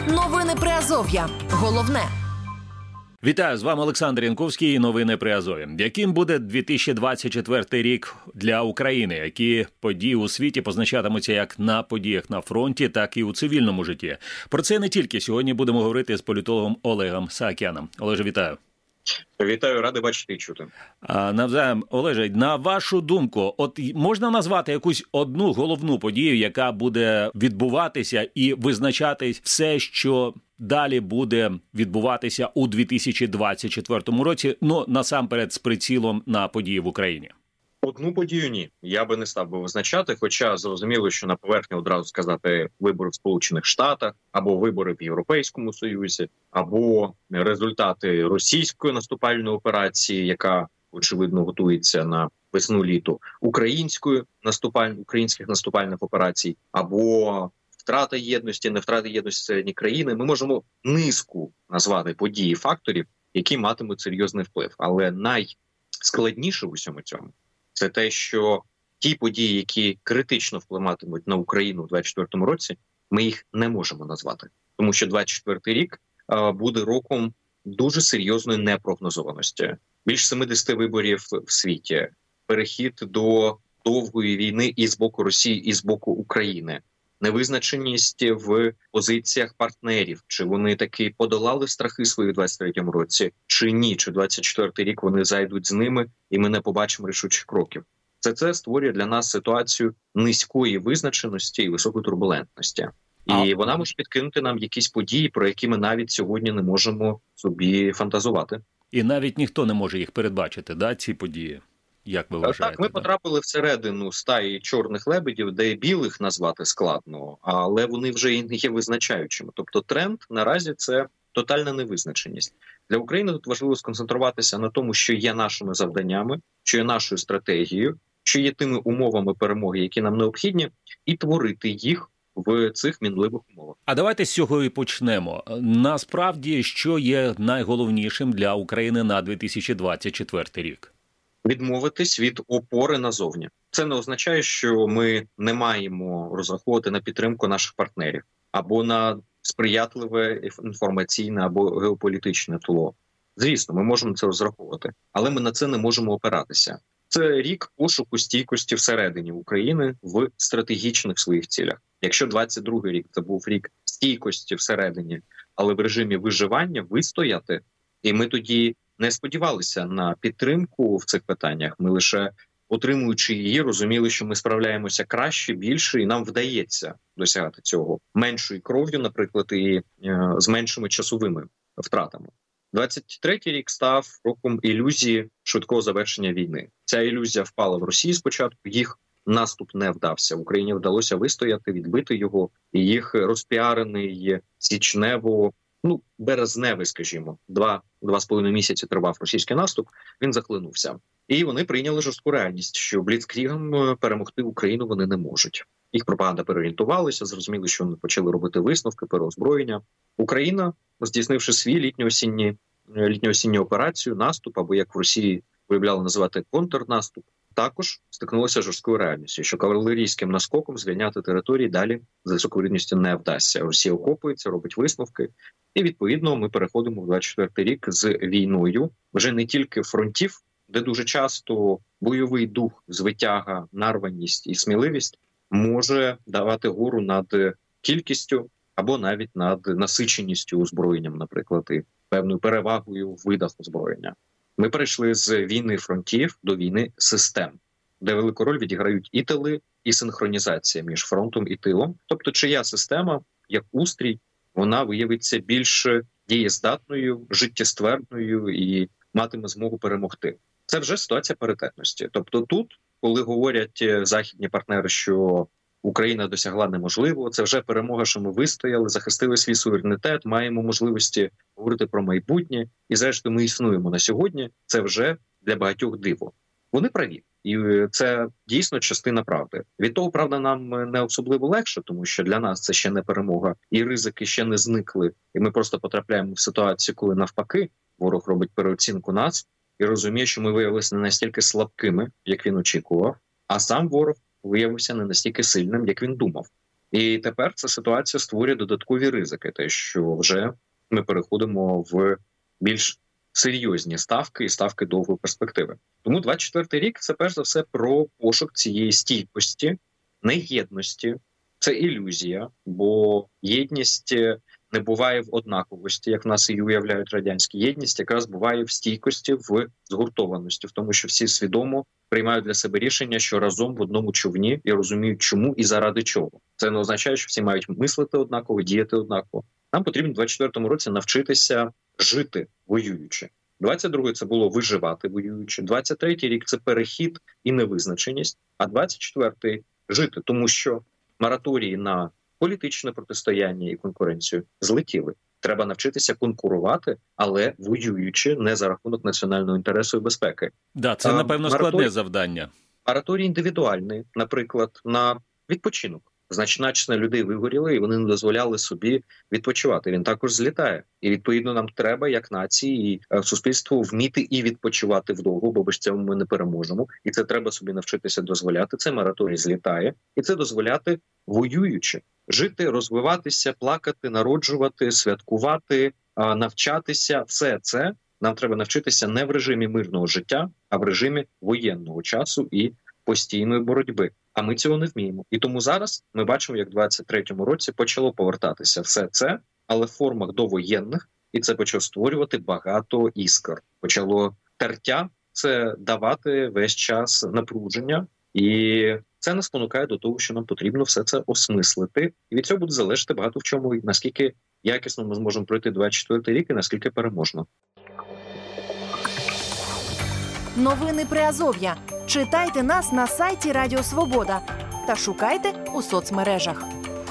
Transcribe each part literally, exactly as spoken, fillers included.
Новини Приазов'я. Головне. Вітаю, з вами Олександр Янковський і новини Приазов'я. Яким буде дві тисячі двадцять четвертий рік для України? Які події у світі позначатимуться як на подіях на фронті, так і у цивільному житті? Про це не тільки. Сьогодні будемо говорити з політологом Олегом Саакяном. Олеже, вітаю. Вітаю, радий бачити і чути. А, навзаєм, Олеже, на вашу думку, от можна назвати якусь одну головну подію, яка буде відбуватися і визначати все, що далі буде відбуватися у дві тисячі двадцять четвертому році, ну, насамперед, з прицілом на події в Україні? Одну подію ні. Я би не став би визначати, хоча зрозуміло, що на поверхні одразу сказати вибори в Сполучених Штатах, або вибори в Європейському Союзі, або результати російської наступальної операції, яка, очевидно, готується на весну-літо, української наступаль... українських наступальних операцій, або втрата єдності, не втрата єдності середні країни. Ми можемо низку назвати події, факторів, які матимуть серйозний вплив. Але найскладніше в усьому цьому – це те, що ті події, які критично впливатимуть на Україну у двадцять четвертому році, ми їх не можемо назвати. Тому що двадцять четвертий рік а, буде роком дуже серйозної непрогнозованості. Більш сімдесят виборів в світі, перехід до довгої війни і з боку Росії, і з боку України. Невизначеність в позиціях партнерів, чи вони таки подолали страхи свої в двадцять третьому році, чи ні, чи двадцять четвертий рік вони зайдуть з ними і ми не побачимо рішучих кроків. Це це створює для нас ситуацію низької визначеності і високої турбулентності. І а... вона може підкинути нам якісь події, про які ми навіть сьогодні не можемо собі фантазувати. І навіть ніхто не може їх передбачити, да, ці події? Як ви вважаєте? Так, ми да? потрапили всередину стаї чорних лебедів, де білих назвати складно, але вони вже і не є визначаючими. Тобто тренд наразі – це тотальна невизначеність. Для України тут важливо сконцентруватися на тому, що є нашими завданнями, що є нашою стратегією, що є тими умовами перемоги, які нам необхідні, і творити їх в цих мінливих умовах. А давайте з цього і почнемо. Насправді, що є найголовнішим для України на дві тисячі двадцять четвертий рік? Відмовитись від опори назовні. Це не означає, що ми не маємо розраховувати на підтримку наших партнерів або на сприятливе інформаційне або геополітичне тло. Звісно, ми можемо це розраховувати, але ми на це не можемо опиратися. Це рік пошуку стійкості всередині України в стратегічних своїх цілях. Якщо двадцять другий рік це був рік стійкості всередині, але в режимі виживання вистояти, і ми тоді не сподівалися на підтримку в цих питаннях. Ми лише, отримуючи її, розуміли, що ми справляємося краще, більше, і нам вдається досягати цього меншою кров'ю, наприклад, і е, з меншими часовими втратами. двадцять третій рік став роком ілюзії швидкого завершення війни. Ця ілюзія впала в Росії спочатку, їх наступ не вдався. Україні вдалося вистояти, відбити його, і їх розпіарений січнево, ну, березневий, скажімо, два, два з половиною місяці тривав російський наступ, він захлинувся. І вони прийняли жорстку реальність, що бліцкрігом перемогти Україну вони не можуть. Їх пропаганда переорієнтувалася, зрозуміли, що вони почали робити висновки, переозброєння. Україна, здійснивши свій літньо-осінній, літньо-осінню операцію, наступ, або як в Росії виявляли називати контрнаступ, також стикнулося з жорсткою реальністю, що кавалерійським наскоком звільняти території далі за високовірністю не вдасться. Росія окопується, робить висновки, і відповідно ми переходимо в двадцять четвертий рік з війною вже не тільки фронтів, де дуже часто бойовий дух, звитяга, нарваність і сміливість може давати гору над кількістю або навіть над насиченістю озброєнням, наприклад, і певною перевагою в видах озброєння. Ми перейшли з війни фронтів до війни систем, де велику роль відіграють і тили, і синхронізація між фронтом і тилом. Тобто, чия система, як устрій, вона виявиться більш дієздатною, життєствердною і матиме змогу перемогти. Це вже ситуація паритетності. Тобто тут, коли говорять західні партнери, що Україна досягла неможливого, це вже перемога, що ми вистояли, захистили свій суверенітет, маємо можливості говорити про майбутнє, і зрештою ми існуємо на сьогодні, це вже для багатьох диво. Вони праві, і це дійсно частина правди. Від того, правда, нам не особливо легше, тому що для нас це ще не перемога, і ризики ще не зникли, і ми просто потрапляємо в ситуацію, коли навпаки ворог робить переоцінку нас і розуміє, що ми виявилися не настільки слабкими, як він очікував, а сам ворог виявився не настільки сильним, як він думав. І тепер ця ситуація створює додаткові ризики, те, що вже ми переходимо в більш серйозні ставки і ставки довгої перспективи. Тому двадцять четвертий рік – це перш за все про пошук цієї стійкості, не єдності. Це ілюзія, бо єдність не буває в однаковості, як в нас і уявляють радянські. Єдність якраз буває в стійкості, в згуртованості, в тому, що всі свідомо приймають для себе рішення, що разом в одному човні і розуміють, чому і заради чого. Це не означає, що всі мають мислити однаково, діяти однаково. Нам потрібно в двадцять четвертому році навчитися жити воюючи. двадцять другий – це було виживати воюючи. двадцять третій рік – це перехід і невизначеність. А двадцять четвертий – жити, тому що мораторії на політичне протистояння і конкуренцію злетіли. Треба навчитися конкурувати, але воюючи не за рахунок національного інтересу і безпеки. Да, це, напевно, складне мораторій, завдання. Мораторій індивідуальний, наприклад, на відпочинок. Значна частина людей вигоріли, і вони не дозволяли собі відпочивати. Він також злітає. І, відповідно, нам треба, як нації і е, суспільству, вміти і відпочивати вдовго, бо без цього ми не переможемо. І це треба собі навчитися дозволяти. Це мораторій злітає. І це дозволяти воюючи. Жити, розвиватися, плакати, народжувати, святкувати, е, навчатися. Все це нам треба навчитися не в режимі мирного життя, а в режимі воєнного часу і постійної боротьби. А ми цього не вміємо. І тому зараз ми бачимо, як в двадцять третьому році почало повертатися все це, але в формах довоєнних, і це почало створювати багато іскр. Почало тертя це давати весь час напруження, і це нас спонукає до того, що нам потрібно все це осмислити. І від цього буде залежати багато в чому, і наскільки якісно ми зможемо пройти двадцять четвертий рік, і наскільки переможно. Новини Приазов'я. Читайте нас на сайті Радіо Свобода та шукайте у соцмережах.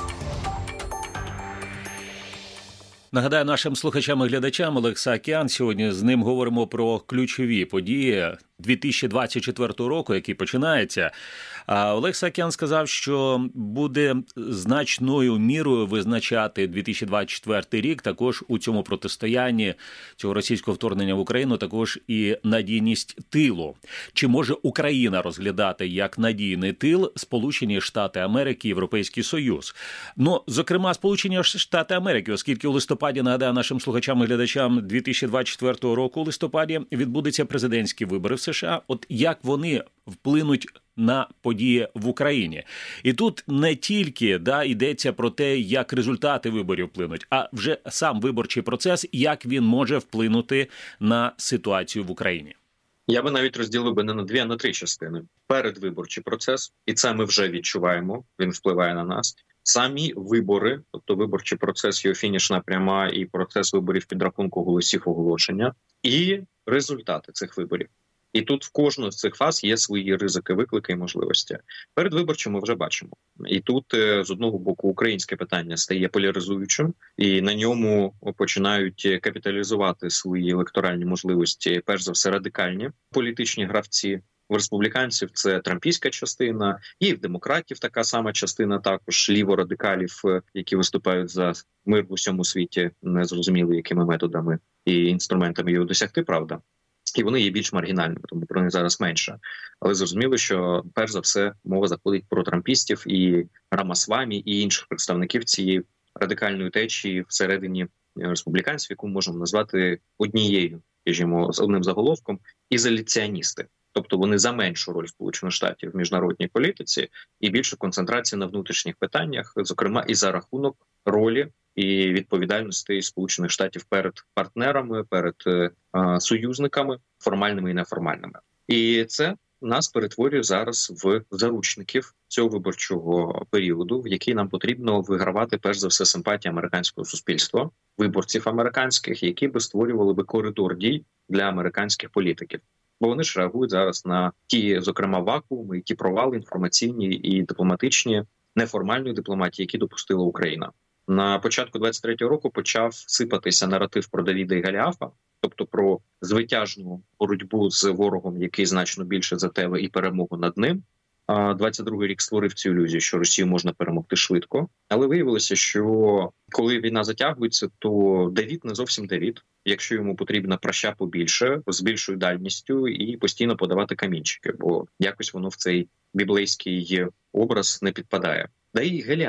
Нагадаю нашим слухачам і глядачам, Олег Саакян. Сьогодні з ним говоримо про ключові події дві тисячі двадцять четвертого року, який починається. А Олег Саакян сказав, що буде значною мірою визначати дві тисячі двадцять четвертий рік також у цьому протистоянні цього російського вторгнення в Україну, також і надійність тилу. Чи може Україна розглядати як надійний тил Сполучені Штати Америки, Європейський Союз? Ну, зокрема, Сполучені Штати Америки, оскільки у листопаді, нагадаю нашим слухачам і глядачам, дві тисячі двадцять четвертого року у листопаді відбудуться президентські вибори в США. От як вони вплинуть на події в Україні. І тут не тільки да, йдеться про те, як результати виборів вплинуть, а вже сам виборчий процес, як він може вплинути на ситуацію в Україні. Я би навіть розділив би не на дві, а на три частини. Передвиборчий процес, і це ми вже відчуваємо, він впливає на нас. Самі вибори, тобто виборчий процес, його фінішна пряма і процес виборів підрахунку голосів оголошення, і результати цих виборів. І тут в кожну з цих фаз є свої ризики, виклики і можливості. Передвиборчим ми вже бачимо. І тут, з одного боку, українське питання стає поляризуючим, і на ньому починають капіталізувати свої електоральні можливості, перш за все, радикальні політичні гравці. В республіканців це трампійська частина, і в демократів така сама частина, також ліворадикалів, які виступають за мир в усьому світі, незрозуміло якими методами і інструментами його досягти, правда. І вони є більш маргінальними, тому про них зараз менше. Але зрозуміло, що перш за все мова заходить про трампістів і Рамасвамі, і інших представників цієї радикальної течії всередині республіканців, яку можемо назвати однією, скажімо, з одним заголовком – ізоляціоністи. Тобто вони за меншу роль Сполучених Штатів в міжнародній політиці і більше концентрації на внутрішніх питаннях, зокрема і за рахунок ролі і відповідальності Сполучених Штатів перед партнерами, перед е, союзниками, формальними і неформальними. І це нас перетворює зараз в заручників цього виборчого періоду, в який нам потрібно вигравати, перш за все, симпатії американського суспільства, виборців американських, які би створювали би коридор дій для американських політиків. Бо вони ж реагують зараз на ті, зокрема, вакууми, ті провали інформаційні і дипломатичні, неформальної дипломатії, які допустила Україна. На початку двадцять третього року почав сипатися наратив про Давіда і Голіафа, тобто про звитяжну боротьбу з ворогом, який значно більше за тебе, і перемогу над ним. А двадцять другий рік створив цю ілюзію, що Росію можна перемогти швидко. Але виявилося, що коли війна затягується, то Давід не зовсім Давід, якщо йому потрібна праща побільше, з більшою дальністю і постійно подавати камінчики, бо якось воно в цей біблейський образ не підпадає. Да і Голіаф.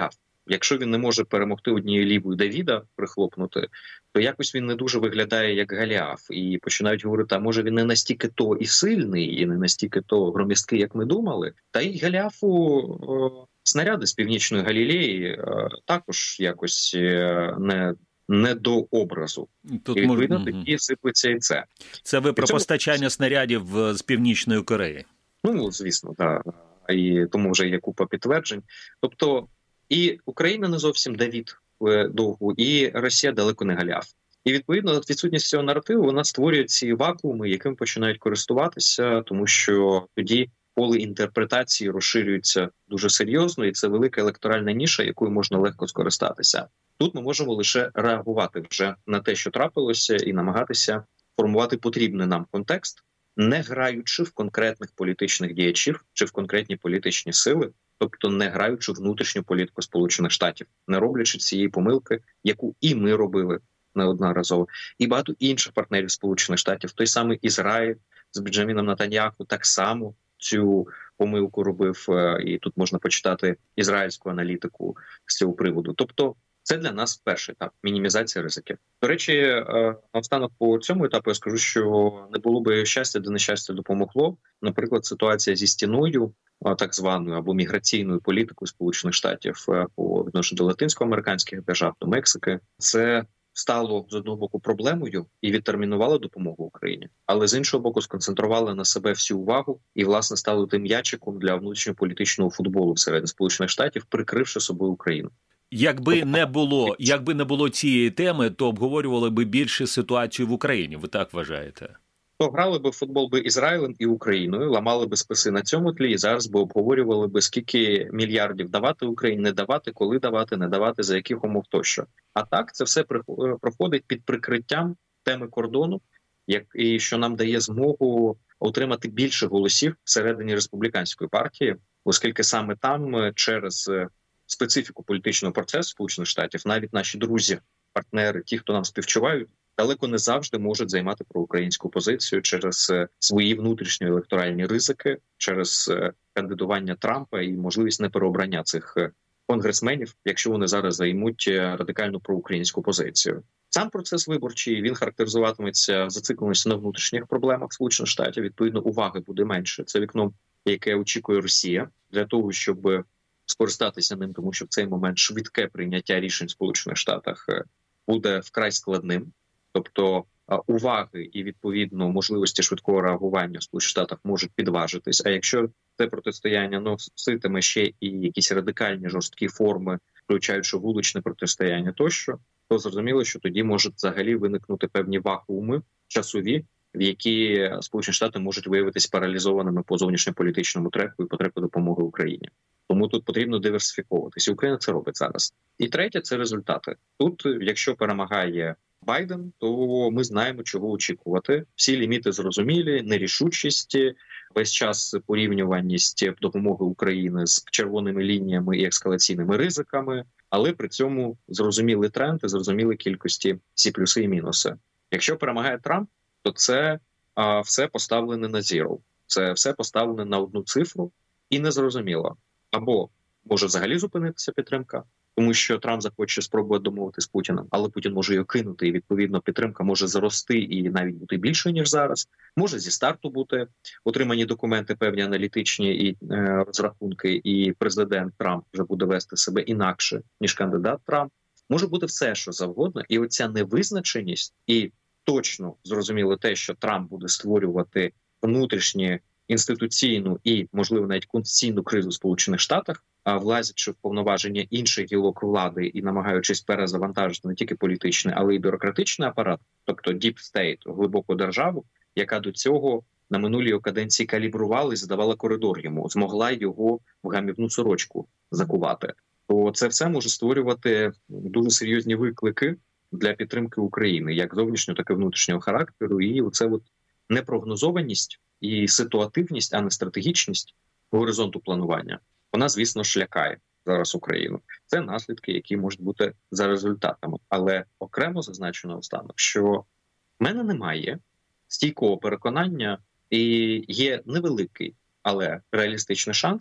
Якщо він не може перемогти однією лівою Давіда, прихлопнути, то якось він не дуже виглядає як Голіаф. І починають говорити, а може він не настільки то і сильний, і не настільки то громісткий, як ми думали. Та й Голіафу о, снаряди з Північної Галілеї о, також якось не, не до образу. Тут і відповідно мож... тоді сипеться і це. Це ви про цьому... постачання снарядів з Північної Кореї? Ну, звісно, так. І тому вже є купа підтверджень. Тобто і Україна не зовсім Давід довгу, і Росія далеко не Голіаф. І, відповідно, відсутність цього наративу, вона створює ці вакууми, яким починають користуватися, тому що тоді поле інтерпретації розширюється дуже серйозно, і це велика електоральна ніша, якою можна легко скористатися. Тут ми можемо лише реагувати вже на те, що трапилося, і намагатися формувати потрібний нам контекст, не граючи в конкретних політичних діячів чи в конкретні політичні сили, тобто не граючи внутрішню політику Сполучених Штатів, не роблячи цієї помилки, яку і ми робили неодноразово, і багато інших партнерів Сполучених Штатів, той самий Ізраїль з Бенджаміном Нетаньяху так само цю помилку робив, і тут можна почитати ізраїльську аналітику з цього приводу. Тобто це для нас перший етап – мінімізація ризиків. До речі, наостанок по цьому етапу я скажу, що не було би щастя, де нещастя допомогло. Наприклад, ситуація зі стіною, так званою, або міграційною політикою Сполучених Штатів по відношенню до латинсько-американських держав, до Мексики. Це стало, з одного боку, проблемою і відтермінувало допомогу Україні, але з іншого боку сконцентрувало на себе всю увагу і, власне, стало тим м'ячиком для внутрішньополітичного футболу всередині Сполучених Штатів, прикривши собою Україну. Якби не було, якби не було цієї теми, то обговорювали би більше ситуацію в Україні, ви так вважаєте? То грали би в футбол би Ізраїлем і Україною, ламали би списи на цьому тлі, і зараз би обговорювали би, скільки мільярдів давати Україні, не давати, коли давати, не давати, за яких умов тощо. А так, це все проходить під прикриттям теми кордону, як і що нам дає змогу отримати більше голосів всередині республіканської партії, оскільки саме там через специфіку політичного процесу Сполучених Штатів навіть наші друзі, партнери, ті, хто нам співчувають, далеко не завжди можуть займати проукраїнську позицію через свої внутрішні електоральні ризики, через кандидування Трампа і можливість непереобрання цих конгресменів, якщо вони зараз займуть радикально проукраїнську позицію. Сам процес виборчий, він характеризуватиметься зацикленістю на внутрішніх проблемах Сполучених Штатів. Відповідно, уваги буде менше. Це вікно, яке очікує Росія для того, щоб скористатися ним, тому що в цей момент швидке прийняття рішень в Сполучених Штатах буде вкрай складним. Тобто уваги і, відповідно, можливості швидкого реагування в Сполучених Штатах можуть підважитись. А якщо це протистояння носитиме ще і якісь радикальні жорсткі форми, включаючи вуличне протистояння тощо, то зрозуміло, що тоді можуть взагалі виникнути певні вакууми часові, в які Сполучені Штати можуть виявитись паралізованими по зовнішньополітичному треку і по треку допомоги Україні. Тому тут потрібно диверсифіковуватися. Україна це робить зараз. І третє – це результати. Тут, якщо перемагає Байден, то ми знаємо, чого очікувати. Всі ліміти зрозумілі, нерішучість, весь час порівнюваність допомоги України з червоними лініями і ескалаційними ризиками, але при цьому зрозумілий тренд і зрозумілі кількості всі плюси і мінуси. Якщо перемагає Трамп, то це а, все поставлене на зіро. Це все поставлене на одну цифру і незрозуміло. Або може взагалі зупинитися підтримка, тому що Трамп захоче спробувати домовитися з Путіним, але Путін може його кинути, і, відповідно, підтримка може зарости і навіть бути більшою, ніж зараз. Може зі старту бути отримані документи, певні аналітичні і е, розрахунки, і президент Трамп вже буде вести себе інакше, ніж кандидат Трамп. Може бути все, що завгодно, і оця невизначеність, і точно зрозуміло те, що Трамп буде створювати внутрішні інституційну і, можливо, навіть конституційну кризу в Сполучених Штатах, а влазячи в повноваження інших гілок влади і намагаючись перезавантажити не тільки політичний, але й бюрократичний апарат, тобто Deep State, глибоку державу, яка до цього на минулій його каденції калібрувала і задавала коридор йому, змогла його в гамівну сорочку закувати. То це все може створювати дуже серйозні виклики для підтримки України, як зовнішнього, так і внутрішнього характеру, і оце от непрогнозованість і ситуативність, а не стратегічність горизонту планування, вона, звісно, ж лякає зараз Україну. Це наслідки, які можуть бути за результатами. Але окремо зазначено останок, що в мене немає стійкого переконання і є невеликий, але реалістичний шанс,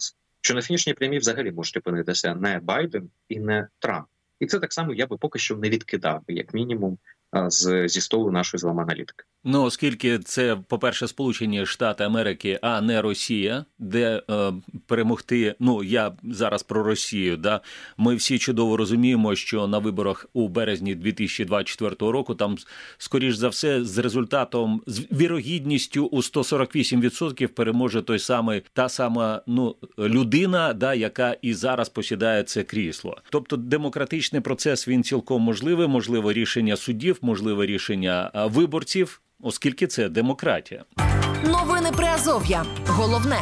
що на фінішній прямій взагалі можуть опинитися не Байден і не Трамп. І це так само я би поки що не відкидав, як мінімум, з, зі столу нашої з вами аналітики. Ну, оскільки це, по-перше, Сполучені Штати Америки, а не Росія, де е, перемогти, ну, я зараз про Росію, да, ми всі чудово розуміємо, що на виборах у березні дві тисячі двадцять четвертого року там, скоріш за все, з результатом, з вірогідністю у сто сорок вісім відсотків переможе той самий, та сама, ну, людина, да, яка і зараз посідає це крісло. Тобто демократичний процес, він цілком можливий, можливо рішення суддів, можливе рішення виборців, оскільки це демократія. Новини Приазов'я. Головне.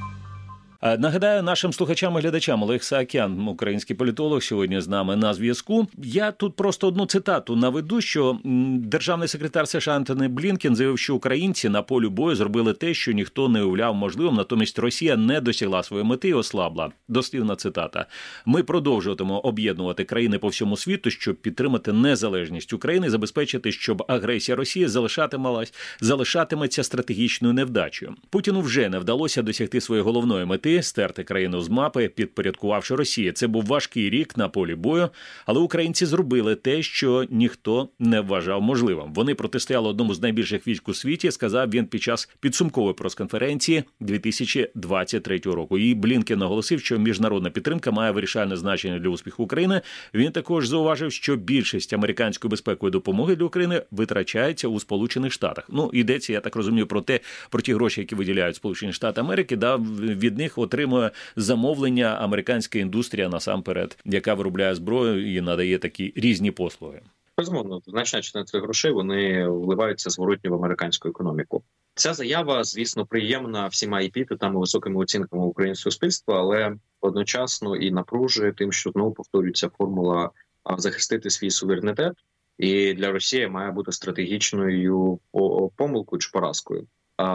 Нагадаю нашим слухачам і глядачам, Олег Саакян, український політолог, сьогодні з нами на зв'язку. Я тут просто одну цитату наведу, що державний секретар США Ентоні Блінкен заявив, що українці на полі бою зробили те, що ніхто не уявляв можливим, натомість Росія не досягла своєї мети і ослабла. Дослівна цитата. Ми продовжуватимемо об'єднувати країни по всьому світу, щоб підтримати незалежність України і забезпечити, щоб агресія Росії залишатималась, залишатиметься стратегічною невдачею. Путіну вже не вдалося досягти своєї головної мети – стерти країну з мапи, підпорядкувавши Росію. Це був важкий рік на полі бою, але українці зробили те, що ніхто не вважав можливим. Вони протистояли одному з найбільших військ у світі, сказав він під час підсумкової прес-конференції дві тисячі двадцять третього року. І Блінкен наголосив, що міжнародна підтримка має вирішальне значення для успіху України. Він також зауважив, що більшість американської безпекової допомоги для України витрачається у Сполучених Штатах. Ну, йдеться, я так розумію, про те, про ті гроші, які виділяють Сполучені Штати Америки, да, від них отримує замовлення американська індустрія насамперед, яка виробляє зброю і надає такі різні послуги. Безумовно, значна частина цих грошей вони вливаються зворотньо в американську економіку. Ця заява, звісно, приємна всіма епітетами, високими оцінками українського суспільства, але одночасно і напружує тим, що знову повторюється формула захистити свій суверенітет, і для Росії має бути стратегічною помилкою чи поразкою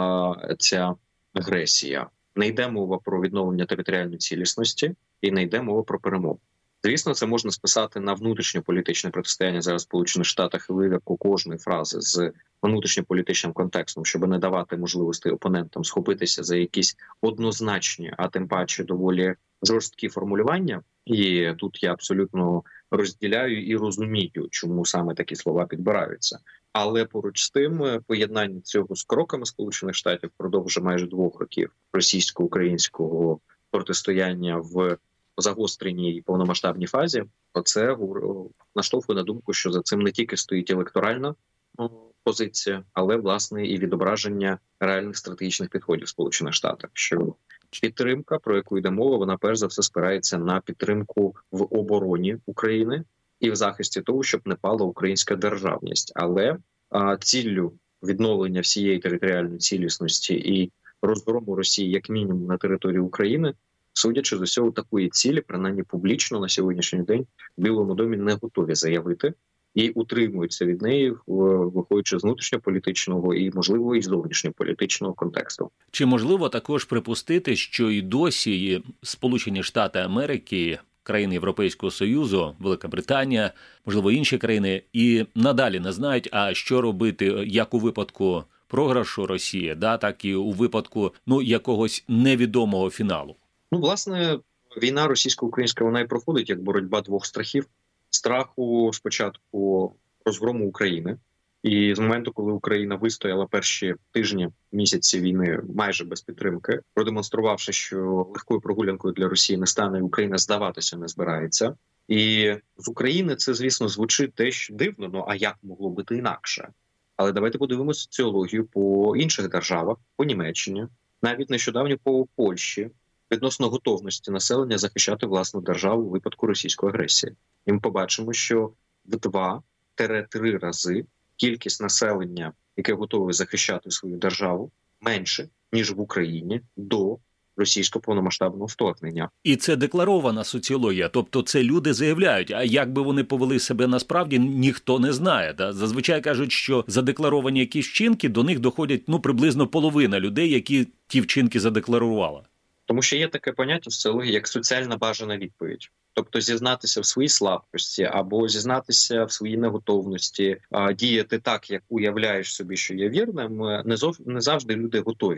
ця агресія. Не йде мова про відновлення територіальної цілісності і не йде мова про перемогу. Звісно, це можна списати на внутрішньополітичне протистояння зараз в Сполучених Штатах і вивірку кожної фрази з внутрішньополітичним контекстом, щоб не давати можливості опонентам схопитися за якісь однозначні, а тим паче доволі жорсткі формулювання. І тут я абсолютно розділяю і розумію, чому саме такі слова підбираються. Але поруч з тим, поєднання цього з кроками Сполучених Штатів впродовж майже двох років російсько-українського протистояння в загостреній і повномасштабній фазі, оце наштовхує на думку, що за цим не тільки стоїть електоральна позиція, але, власне, і відображення реальних стратегічних підходів в Сполучених Штатах. Що підтримка, про яку йде мова, вона перш за все спирається на підтримку в обороні України і в захисті того, щоб не пала українська державність. Але а, ціллю відновлення всієї територіальної цілісності і розгрому Росії як мінімум на території України, судячи з усього, такої цілі, принаймні публічно на сьогоднішній день в Білому домі не готові заявити і утримуються від неї, виходячи з внутрішньополітичного і, можливо, і зовнішньополітичного контексту. Чи можливо також припустити, що і досі Сполучені Штати Америки, країни Європейського Союзу, Велика Британія, можливо, інші країни, і надалі не знають, а що робити як у випадку програшу Росії, да, так і у випадку ну якогось невідомого фіналу? Ну, власне, війна російсько-українська, вона і проходить як боротьба двох страхів. Страху спочатку розгрому України. І з моменту, коли Україна вистояла перші тижні, місяці війни майже без підтримки, продемонструвавши, що легкою прогулянкою для Росії не стане, і Україна здаватися не збирається. І з України це, звісно, звучить теж дивно, ну а як могло бути інакше? Але давайте подивимося соціологію по інших державах, по Німеччині, навіть нещодавно по Польщі, відносно готовності населення захищати власну державу у випадку російської агресії. І ми побачимо, що в два-три рази кількість населення, яке готове захищати свою державу, менше, ніж в Україні до російського повномасштабного вторгнення. І це декларована соціологія, тобто це люди заявляють, а як би вони повели себе насправді, ніхто не знає. Да? Зазвичай кажуть, що задекларовані якісь вчинки, до них доходять ну приблизно половина людей, які ті вчинки задекларували. Тому що є таке поняття в соціології, як соціальна бажана відповідь. Тобто зізнатися в своїй слабкості або зізнатися в своїй неготовності, діяти так, як уявляєш собі, що є вірним, не, зов... не завжди люди готові.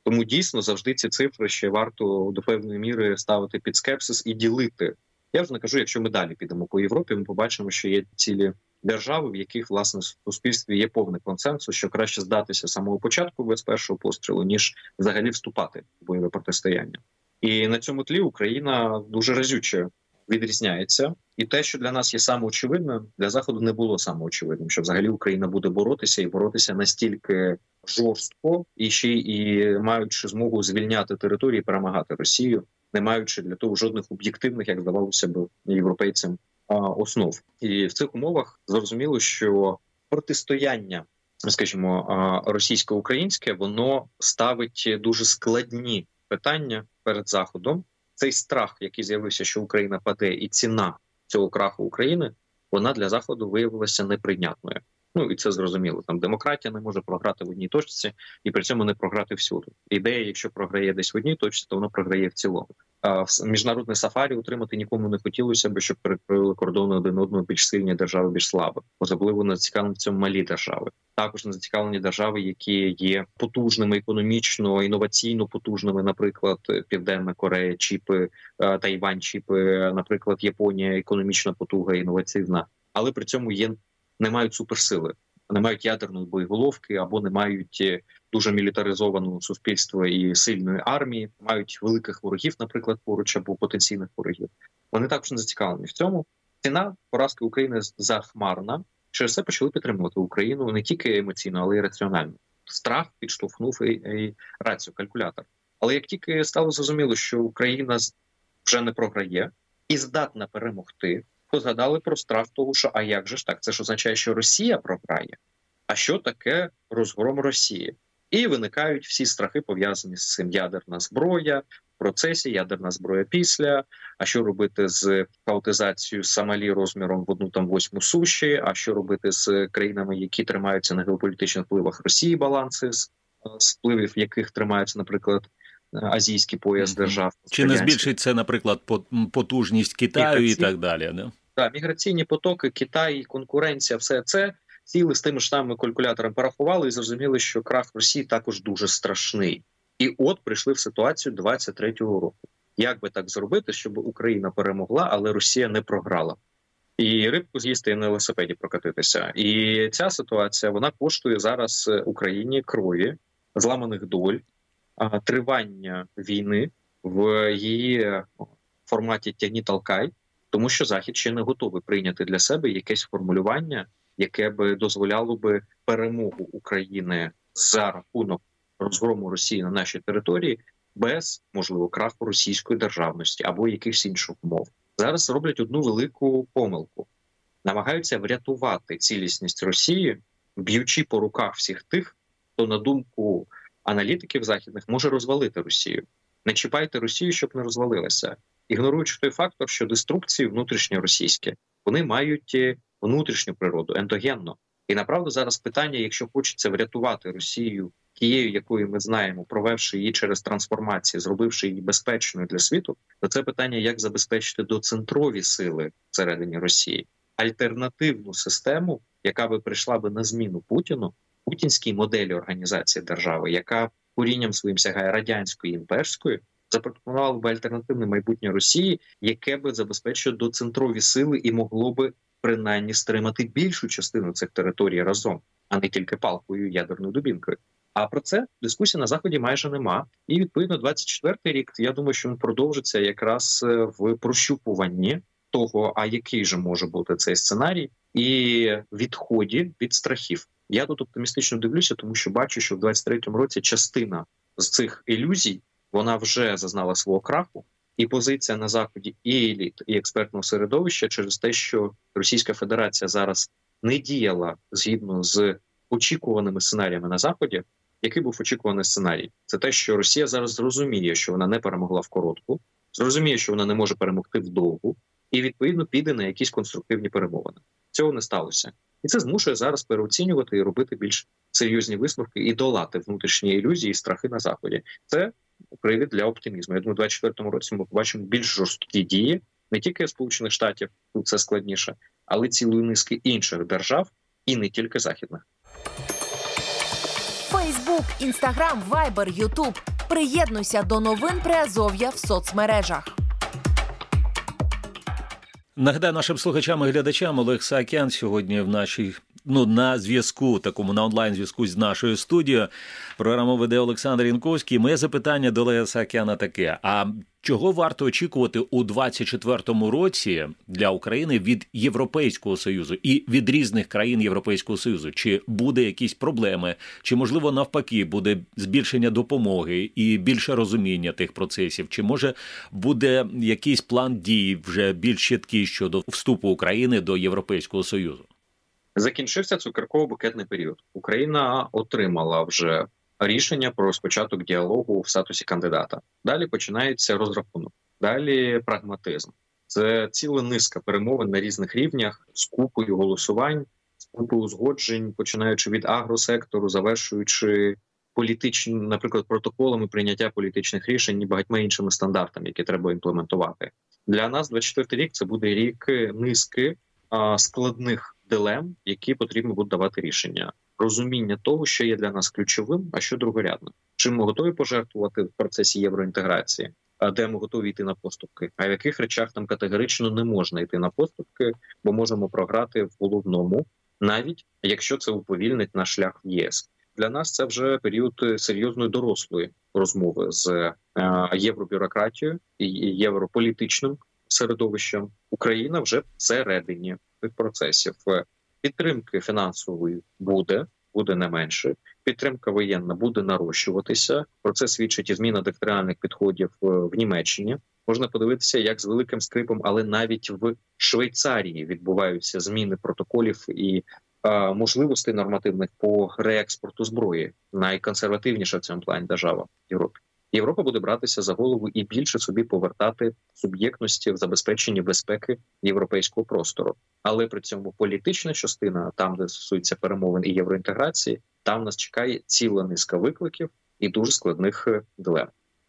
Тому дійсно завжди ці цифри ще варто до певної міри ставити під скепсис і ділити. Я вже не кажу, якщо ми далі підемо по Європі, ми побачимо, що є цілі держави, в яких, власне, в суспільстві є повний консенсус, що краще здатися з самого початку без першого пострілу, ніж взагалі вступати в бойове протистояння. І на цьому тлі Україна дуже разюче відрізняється. І те, що для нас є самоочевидним, для Заходу не було самоочевидним, що взагалі Україна буде боротися і боротися настільки жорстко, і ще і маючи змогу звільняти території, перемагати Росію, не маючи для того жодних об'єктивних, як здавалося б, європейцям основ. І в цих умовах зрозуміло, що протистояння, скажімо, російсько-українське, воно ставить дуже складні питання перед Заходом. Цей страх, який з'явився, що Україна паде, і ціна цього краху України, вона для Заходу виявилася неприйнятною. Ну, і це зрозуміло. Там демократія не може програти в одній точці і при цьому не програти всюди. Ідея, якщо програє десь в одній точці, то вона програє в цілому. А міжнародне сафарі утримати нікому не хотілося б, щоб перекрили кордони один одного більш сильні держави, більш слабі. Особливо не зацікавлені в цьому малі держави. Також не зацікавлені держави, які є потужними економічно, інноваційно потужними, наприклад, Південна Корея, чіпи, Тайвань, чіпи, наприклад, Японія, економічна потуга, інноваційна. Але при цьому є не мають суперсили, не мають ядерної боєголовки або не мають дуже мілітаризованого суспільства і сильної армії, мають великих ворогів, наприклад, поруч або потенційних ворогів. Вони також не зацікавлені в цьому. Ціна поразки України захмарна. Через це почали підтримувати Україну не тільки емоційно, але й раціонально. Страх підштовхнув і, і рацію, калькулятор. Але як тільки стало зрозуміло, що Україна вже не програє і здатна перемогти, то згадали про страх того, що а як же ж так? Це ж означає, що Росія програє. А що таке розгром Росії? І виникають всі страхи, пов'язані з цим: ядерна зброя в процесі, ядерна зброя після, а що робити з хаотизацією Сомалі розміром в одну там восьму суші, а що робити з країнами, які тримаються на геополітичних впливах Росії, баланси, з впливів яких тримаються, наприклад, азійський пояс держав. Чи не збільшить це, наприклад, потужність Китаю Міграційні, і так далі? Да? Так, міграційні потоки, Китай, конкуренція, все це сіли з тими ж самими калькуляторами, порахували і зрозуміли, що крах Росії також дуже страшний. І от прийшли в ситуацію двадцять третього року. Як би так зробити, щоб Україна перемогла, але Росія не програла? І рибку з'їсти і на велосипеді прокатитися. І ця ситуація, вона коштує зараз Україні крові, зламаних доль, тривання війни в її форматі «тягні-толкай», тому що Захід ще не готовий прийняти для себе якесь формулювання, яке би дозволяло би перемогу України за рахунок розгрому Росії на нашій території без, можливо, краху російської державності або якихось інших умов. Зараз роблять одну велику помилку. Намагаються врятувати цілісність Росії, б'ючи по руках всіх тих, хто, на думку аналітиків західних, може розвалити Росію. Не чіпайте Росію, щоб не розвалилася. Ігноруючи той фактор, що деструкції внутрішньоросійські, вони мають внутрішню природу, ендогенно. І направду зараз питання, якщо хочеться врятувати Росію тією, якою ми знаємо, провевши її через трансформацію, зробивши її безпечною для світу, то це питання, як забезпечити доцентрові сили всередині Росії. Альтернативну систему, яка би прийшла би на зміну Путіну, путінській моделі організації держави, яка корінням своїм сягає радянської, імперської, запропонувала би альтернативне майбутнє Росії, яке би забезпечило доцентрові сили і могло би принаймні стримати більшу частину цих територій разом, а не тільки палкою і ядерною дубінкою. А про це дискусії на Заході майже нема. І, відповідно, двадцять четвертий рік, я думаю, що він продовжиться якраз в прощупуванні того, а який же може бути цей сценарій, і відході від страхів. Я тут оптимістично дивлюся, тому що бачу, що в двадцять третьому році частина з цих ілюзій, вона вже зазнала свого краху, і позиція на Заході і еліт, і експертного середовища через те, що Російська Федерація зараз не діяла згідно з очікуваними сценаріями на Заході. Який був очікуваний сценарій? Це те, що Росія зараз зрозуміє, що вона не перемогла в коротку, зрозуміє, що вона не може перемогти в довгу, і, відповідно, піде на якісь конструктивні перемовини. Цього не сталося. І це змушує зараз переоцінювати і робити більш серйозні висновки і долати внутрішні ілюзії і страхи на Заході. Це привід для оптимізму. Я думаю, у двадцять четвертому році ми побачимо більш жорсткі дії, не тільки Сполучених Штатів, тут це складніше, але цілої низки інших держав і не тільки західних. Фейсбук, Інстаграм, Вайбер, Ютуб. Приєднуйся до новин Приазов'я в соцмережах. Нагадаю нашим слухачам і глядачам, Олег Саакян сьогодні в нашій, ну, на зв'язку, такому на онлайн-зв'язку з нашою студією. Програму веде Олександр Янковський. Моє запитання до Олега Саакяна таке. А чого варто очікувати у двадцять четвертому році для України від Європейського Союзу і від різних країн Європейського Союзу? Чи буде якісь проблеми? Чи, можливо, навпаки, буде збільшення допомоги і більше розуміння тих процесів? Чи, може, буде якийсь план дій вже більш чіткий щодо вступу України до Європейського Союзу? Закінчився цукерково-букетний період. Україна отримала вже рішення про розпочаток діалогу в статусі кандидата. Далі починається розрахунок, далі прагматизм. Це ціла низка перемовин на різних рівнях з купою голосувань, з купою узгоджень, починаючи від агросектору, завершуючи політичними, наприклад, протоколами прийняття політичних рішень і багатьма іншими стандартами, які треба імплементувати. Для нас двадцять четвертий рік – це буде рік низки а, складних дилем, які потрібно буде давати рішення. Розуміння того, що є для нас ключовим, а що другорядним. Чим ми готові пожертвувати в процесі євроінтеграції, а де ми готові йти на поступки, а в яких речах нам категорично не можна йти на поступки, бо можемо програти в головному, навіть якщо це уповільнить наш шлях в ЄС. Для нас це вже період серйозної дорослої розмови з е, євробюрократією і європолітичним середовищем. Україна вже всередині цих процесів. Підтримки фінансової буде, буде не менше. Підтримка воєнна буде нарощуватися. Про це свідчить і зміна доктринальних підходів в Німеччині. Можна подивитися, як з великим скрипом, але навіть в Швейцарії відбуваються зміни протоколів і е, можливостей нормативних по реекспорту зброї. Найконсервативніша в цьому плані держава в Європі. Європа буде братися за голову і більше собі повертати суб'єктності в забезпеченні безпеки європейського простору. Але при цьому політична частина, там, де стосується перемовин і євроінтеграції, там нас чекає ціла низка викликів і дуже складних дилем.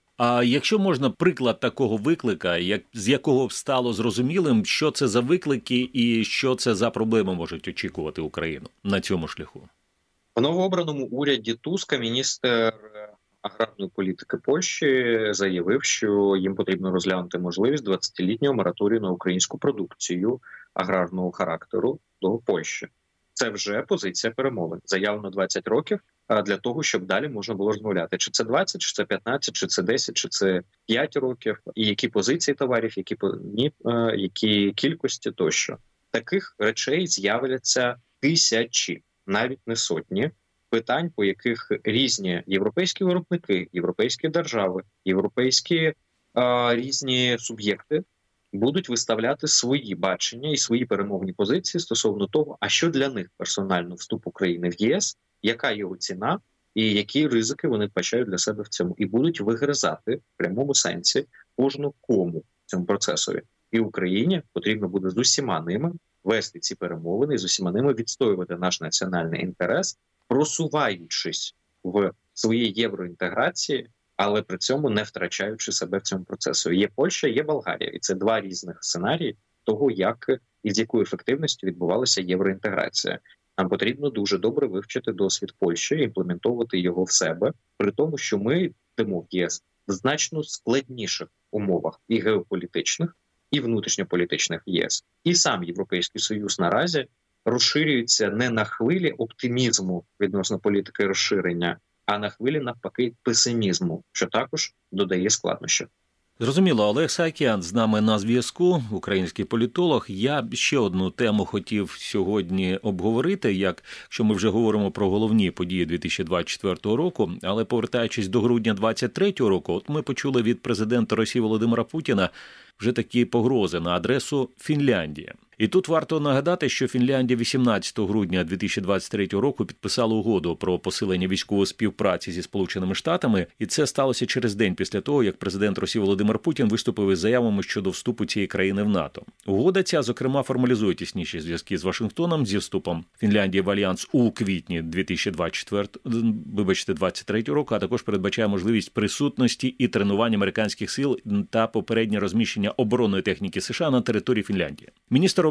А якщо можна приклад такого виклика, як, з якого б стало зрозумілим, що це за виклики і що це за проблеми можуть очікувати Україну на цьому шляху? В новообраному уряді Туска міністр аграрної політики Польщі заявив, що їм потрібно розглянути можливість двадцятилітнього мораторію на українську продукцію аграрного характеру до Польщі. Це вже позиція перемовин. Заявлено двадцять років для того, щоб далі можна було розмовляти. Чи це двадцять, чи це п'ятнадцять, чи це десять, чи це п'ять років, і які позиції товарів, які, ні, які кількості тощо. Таких речей з'являться тисячі, навіть не сотні, питань, по яких різні європейські виробники, європейські держави, європейські а, різні суб'єкти будуть виставляти свої бачення і свої перемовні позиції стосовно того, а що для них персонально вступ України в ЄС, яка його ціна і які ризики вони вбачають для себе в цьому. І будуть вигризати в прямому сенсі кожну кому в цьому процесові. І Україні потрібно буде з усіма ними вести ці перемовини, з усіма ними відстоювати наш національний інтерес, просуваючись в своїй євроінтеграції, але при цьому не втрачаючи себе в цьому процесі. Є Польща, є Болгарія. І це два різних сценарії того, як і з якою ефективністю відбувалася євроінтеграція. Нам потрібно дуже добре вивчити досвід Польщі, імплементовувати його в себе, при тому, що ми йдемо в ЄС в значно складніших умовах і геополітичних, і внутрішньополітичних в ЄС. І сам Європейський Союз наразі розширюється не на хвилі оптимізму відносно політики розширення, а на хвилі, навпаки, песимізму, що також додає складнощів. Зрозуміло, Олег Саакян з нами на зв'язку, український політолог. Я ще одну тему хотів сьогодні обговорити, як, якщо ми вже говоримо про головні події дві тисячі двадцять четвертого року, але повертаючись до грудня двадцять третього року, от ми почули від президента Росії Володимира Путіна вже такі погрози на адресу Фінляндії. І тут варто нагадати, що Фінляндія вісімнадцятого грудня дві тисячі двадцять третього року підписала угоду про посилення військової співпраці зі Сполученими Штатами, і це сталося через день після того, як президент Росії Володимир Путін виступив із заявами щодо вступу цієї країни в НАТО. Угода ця, зокрема, формалізує тісніші зв'язки з Вашингтоном зі вступом Фінляндії в Альянс у квітні дві тисячі двадцять четвертого, вибачте, двадцять третього року, а також передбачає можливість присутності і тренування американських сил та попереднє розміщення оборонної техніки США на території Фінляндії. Міністр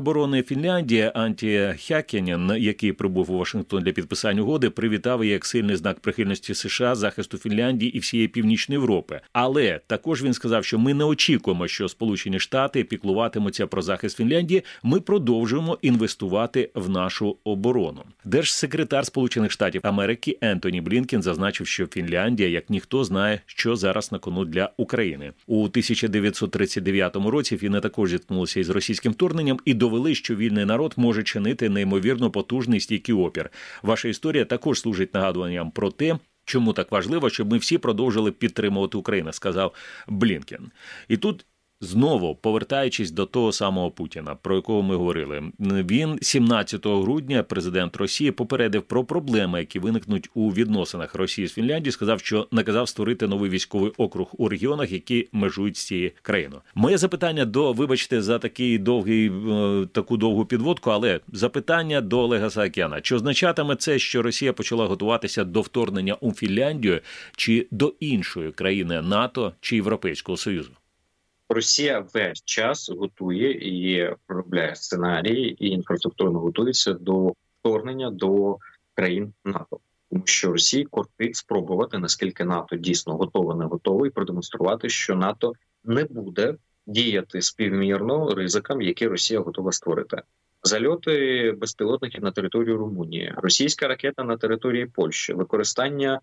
оборони Фінляндії Анті Хякінен, який прибув у Вашингтон для підписання угоди, привітав її як сильний знак прихильності США, захисту Фінляндії і всієї Північної Європи. Але також він сказав, що ми не очікуємо, що Сполучені Штати піклуватимуться про захист Фінляндії. Ми продовжуємо інвестувати в нашу оборону. Держсекретар Сполучених Штатів Америки Ентоні Блінкен зазначив, що Фінляндія, як ніхто, знає, що зараз на кону для України. У тисяча дев'ятсот тридцять дев'ятому році фіни також зіткнулися із російським вторгненням і довели, що вільний народ може чинити неймовірно потужний стійкий опір. Ваша історія також служить нагадуванням про те, чому так важливо, щоб ми всі продовжили підтримувати Україну, сказав Блінкен. І тут знову, повертаючись до того самого Путіна, про якого ми говорили, він сімнадцятого грудня, президент Росії, попередив про проблеми, які виникнуть у відносинах Росії з Фінляндією, сказав, що наказав створити новий військовий округ у регіонах, які межують з цією країною. Моє запитання до, вибачте, за такий довгий, таку довгу підводку, але запитання до Олега Саакяна. Чи означатиме це, що Росія почала готуватися до вторгнення у Фінляндію чи до іншої країни НАТО чи Європейського Союзу? Росія весь час готує і проробляє сценарії, і інфраструктурно готується до вторгнення до країн НАТО. Тому що Росії кортить спробувати, наскільки НАТО дійсно готове, не готове, і продемонструвати, що НАТО не буде діяти співмірно ризикам, які Росія готова створити. Зальоти безпілотників на територію Румунії, російська ракета на території Польщі, використання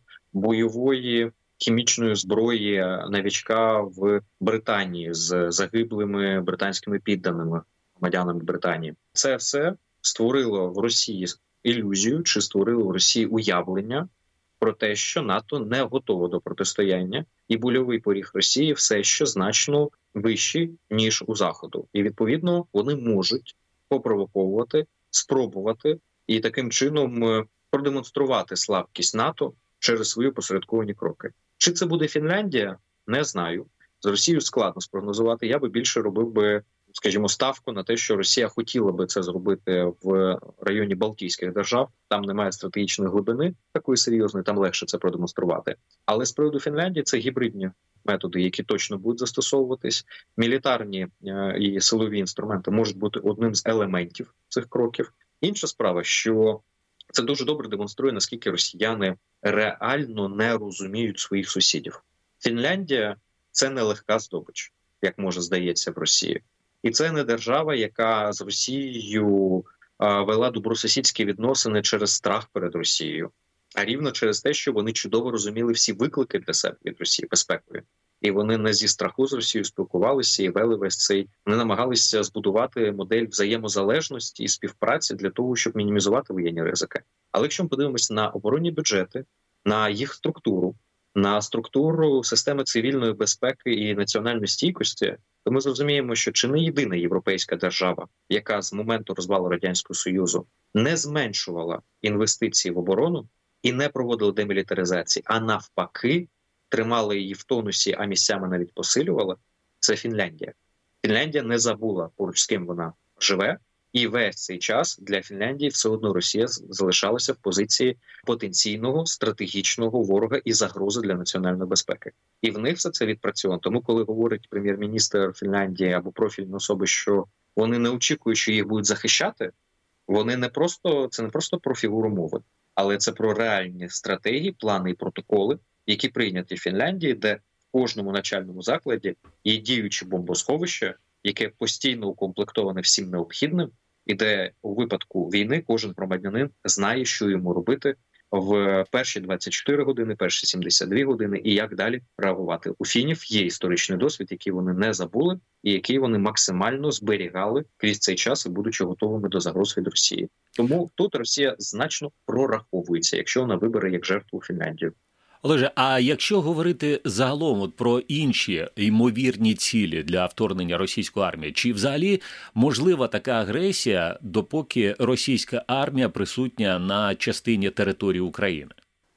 бойової хімічної зброї новічка в Британії з загиблими британськими підданими громадянами Британії. Це все створило в Росії ілюзію, чи створило в Росії уявлення про те, що НАТО не готово до протистояння, і больовий поріг Росії все ще значно вищий, ніж у Заходу. І, відповідно, вони можуть попровоковувати, спробувати і таким чином продемонструвати слабкість НАТО через свої посередковані кроки. Чи це буде Фінляндія? Не знаю. З Росією складно спрогнозувати. Я би більше робив би, скажімо, ставку на те, що Росія хотіла би це зробити в районі Балтійських держав. Там немає стратегічної глибини такої серйозної, там легше це продемонструвати. Але з приводу Фінляндії це гібридні методи, які точно будуть застосовуватись. Мілітарні і силові інструменти можуть бути одним з елементів цих кроків. Інша справа, що це дуже добре демонструє, наскільки росіяни реально не розуміють своїх сусідів. Фінляндія – це не легка здобич, як може здається в Росії. І це не держава, яка з Росією а, вела добросусідські відносини через страх перед Росією, а рівно через те, що вони чудово розуміли всі виклики для себе від Росії безпекові. І вони не зі страху з Росією спілкувалися і вели весь цей. Вони намагалися збудувати модель взаємозалежності і співпраці для того, щоб мінімізувати воєнні ризики. Але якщо ми подивимося на оборонні бюджети, на їх структуру, на структуру системи цивільної безпеки і національної стійкості, то ми зрозуміємо, що чи не єдина європейська держава, яка з моменту розвалу Радянського Союзу не зменшувала інвестиції в оборону і не проводила демілітаризації, а навпаки тримала її в тонусі, а місцями навіть посилювала, це Фінляндія. Фінляндія не забула, поруч з ким вона живе, і весь цей час для Фінляндії все одно Росія залишалася в позиції потенційного стратегічного ворога і загрози для національної безпеки. І в них все це відпрацьовано. Тому, коли говорить прем'єр-міністр Фінляндії або профільні особи, що вони не очікують, що їх будуть захищати, вони не просто, це не просто про фігуру мови, але це про реальні стратегії, плани і протоколи, які прийняті в Фінляндії, де в кожному навчальному закладі є діюче бомбосховище, яке постійно укомплектоване всім необхідним, і де у випадку війни кожен громадянин знає, що йому робити в перші двадцять чотири години, перші сімдесят дві години і як далі реагувати. У фінів є історичний досвід, який вони не забули і який вони максимально зберігали крізь цей час, і будучи готовими до загроз від Росії. Тому тут Росія значно прораховується, якщо вона вибере як жертву Фінляндію. Олеже, а якщо говорити загалом от про інші ймовірні цілі для вторгнення російської армії, чи взагалі можлива така агресія, допоки російська армія присутня на частині території України?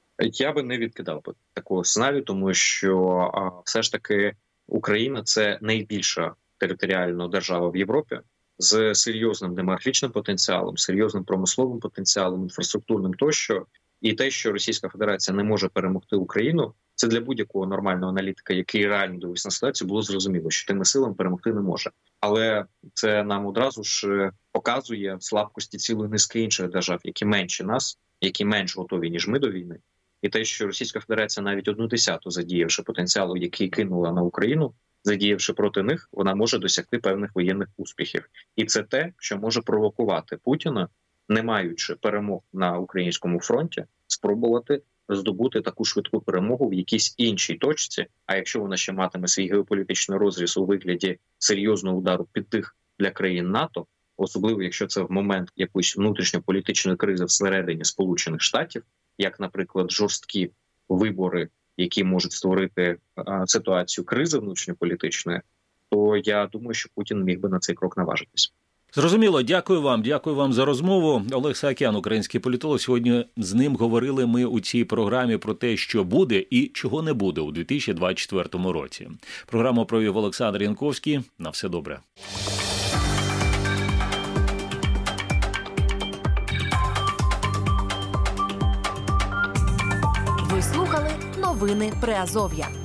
Я би не відкидав би такого сценарію, тому що а, все ж таки Україна – це найбільша територіальна держава в Європі з серйозним демографічним потенціалом, серйозним промисловим потенціалом, інфраструктурним тощо. І те, що Російська Федерація не може перемогти Україну, це для будь-якого нормального аналітика, який реально дивився на ситуацію, було зрозуміло, що тими силами перемогти не може. Але це нам одразу ж показує слабкості цілої низки інших держав, які менші нас, які менш готові, ніж ми до війни. І те, що Російська Федерація навіть одну десяту задіявши потенціалу, який кинула на Україну, задіявши проти них, вона може досягти певних воєнних успіхів. І це те, що може провокувати Путіна, не маючи перемог на українському фронті, спробувати здобути таку швидку перемогу в якійсь іншій точці. А якщо вона ще матиме свій геополітичний розріз у вигляді серйозного удару під тих для країн НАТО, особливо якщо це в момент якоїсь внутрішньополітичної кризи всередині Сполучених Штатів, як, наприклад, жорсткі вибори, які можуть створити а, ситуацію кризи внутрішньополітичної, то я думаю, що Путін міг би на цей крок наважитись. Зрозуміло. Дякую вам. Дякую вам за розмову. Олег Саакян, український політолог. Сьогодні з ним говорили ми у цій програмі про те, що буде і чого не буде у дві тисячі двадцять четвертому році. Програму провів Олександр Янковський. На все добре. Ви слухали новини Приазов'я.